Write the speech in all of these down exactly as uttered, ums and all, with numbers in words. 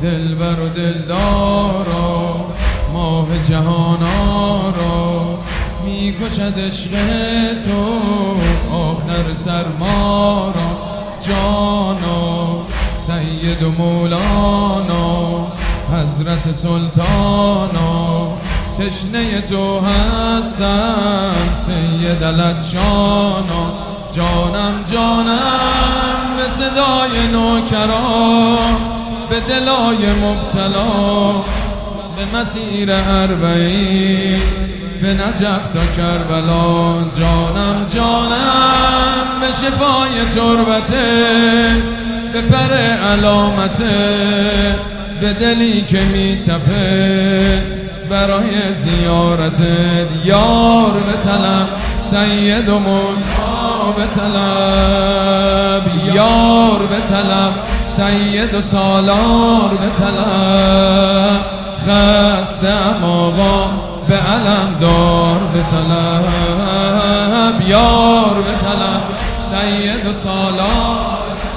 دلبر و دلدارا ماه جهانارا میکشد عشق تو آخر سرمارا جانا سید و مولانا حضرت سلطانا تشنه تو هستم سید العطشانا جانم جانم به صدای نوکران به دلای مبتلا به مسیر اربعین به نجف تا کربلا جانم جانم به شفای تربته به پر علامته به دلی که میتپه برای زیارت یار به طلب سید و مولا به طلب یار به طلب سید و سالار به طلب خستم آقا به علم دار به طلب یار به طلب سید و سالار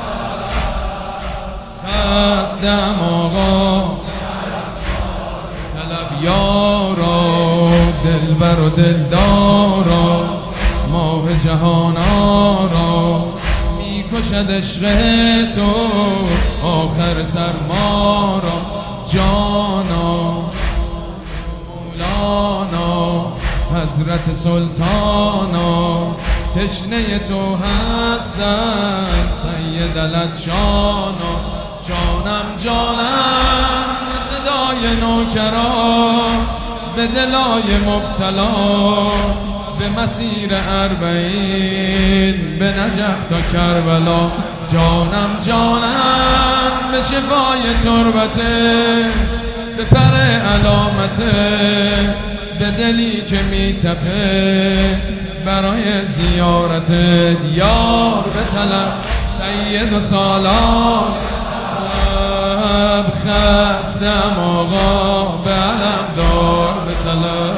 خستم آقا طلب یارا دلبر و دلدارا ماه جهانارا میکشد عشق تو آخر سرمارا جانا مولانا حضرت سلطانا تشنه تو هستم سید العطشانا جانم جانم صدای نوکران به دلای مبتلا به مسیر اربعین به نجف تا کربلا جانم جانم به شفای تربته به پر علامته به دلی که میتپه برای زیارت یار به طلب سید و سالار خستم آقا به علم دار به طلب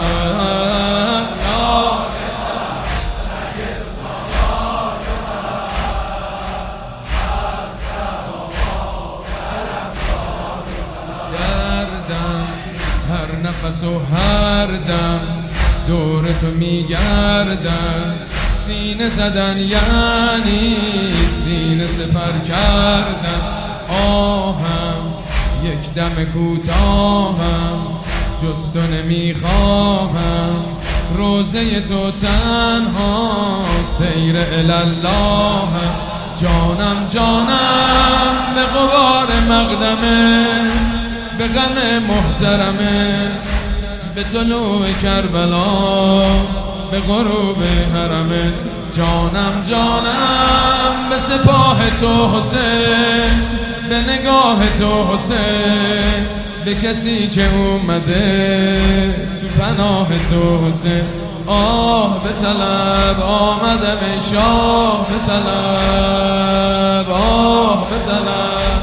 دردم هر نفس و هر دم دور تو میگردم سینه زدن یعنی سینه سپر کردن آهم یک دم کوتاهم جز تو نمیخواهم روزه تو تنها سیر الاللهم جانم جانم به غبار مقدمه به غم محترمه به طلوع کربلا به غروب حرمه جانم جانم به سپاه تو حسین به نگاه تو حسین به کسی که اومده تو پناه تو حسین آه به طلب آمدم ای شاه به طلب آه به طلب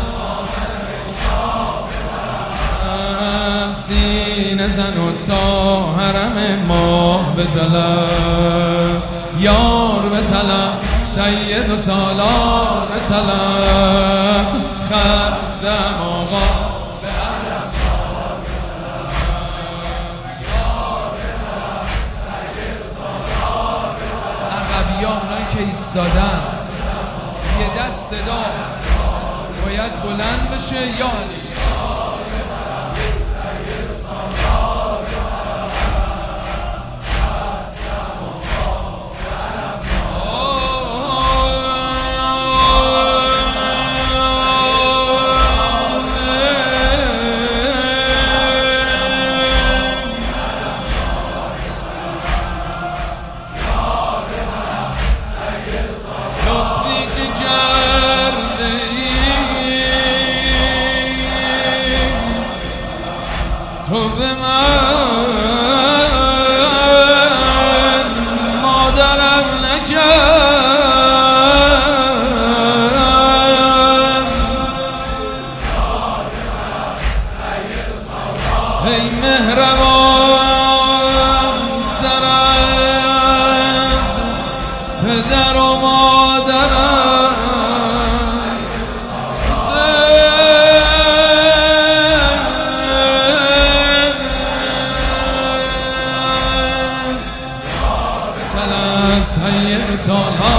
سینه زن و تا حرم ماه به طلب یار به طلب سید و سالار به طلب خستم آقا به علم دار به طلب یار به طلب سید و سالار به طلب عقبی ها اونایی که ایستادن یه دست صدا باید بلند بشه یعنی تو به من مادرم نکرد ای مهربان تر از پدر و مادرم و سالار